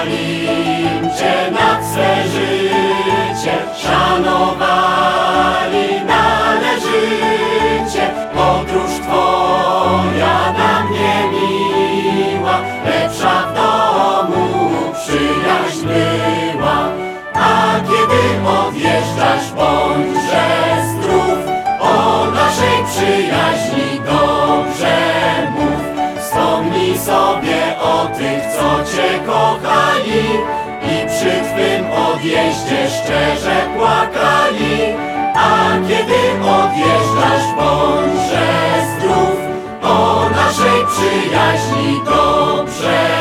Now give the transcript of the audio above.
im Cię nad swe życie, szanowali należycie. Podróż Twoja na mnie miła, lepsza w domu przyjaźń była. A kiedy odjeżdżasz, bądźże zdrów, o naszej przyjaźni dobrze mów. Wspomnij sobie o tych, co Cię kochali i przy Twym odjeździe szczerze płakali. A kiedy odjeżdżasz, bądźże zdrów, o naszej przyjaźni dobrze